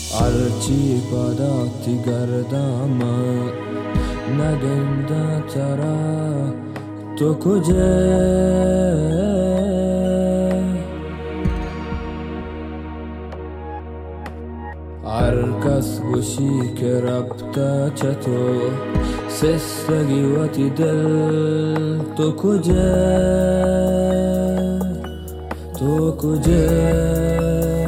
هرچی پداتی گردم نگنده ترا تو کجا هر کس گوشی که ربطه چطور سستگی وتی دل تو کجا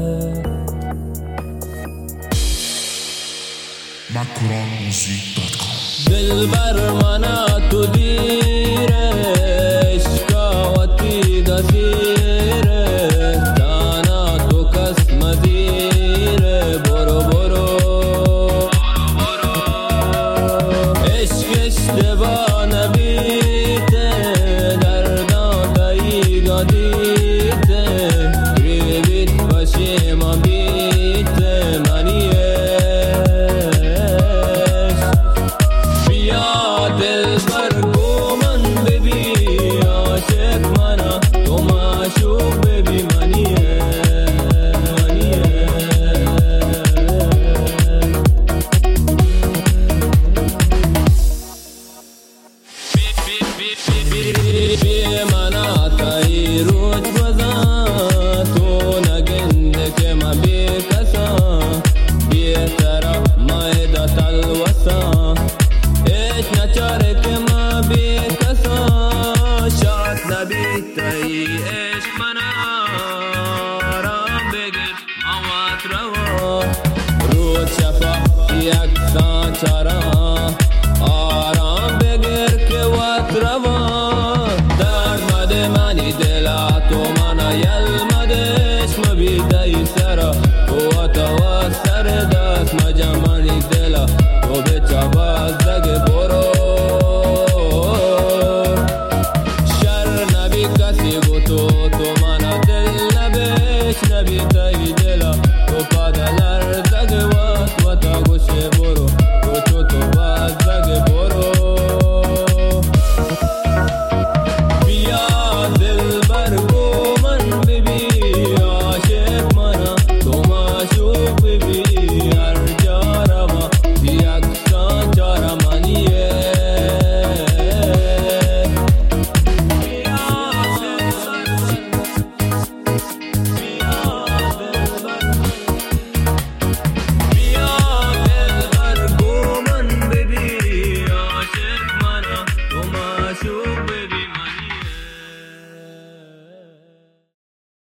MakuranMusic.com دل بر من تو دیره عشقاوتی دزیره دانا تو کس مدیره برو عشق اشتباه نبیته دردا دایگا دیته گریبیت باشه ما بیته منیه دل بر گو من ببی عاشق منا تو معشوق ببی منیه بی منا تایی روز بزن تو نگنده که ما بی کسا بی طرف مایده تلوسا ایش نچاره که ما بی کسا شاد نبی تایی ایش منا آرام بگیر موات روا رود شفا یکسان چرا آرام بگیر که وات روا درد مده منی دلا تو منا یلمدش مبی تایی سرا قوتا و سر دست مجمعنی دلا تو به چاباز دگه برو شر نبی کسی گو تو منا دل نبیش نبی تایی دلا تو پادلر دگه و تا گوشه برو تو باز دگه برو بیا دل بر گو من ببی عاشق منا تو معشوق ببی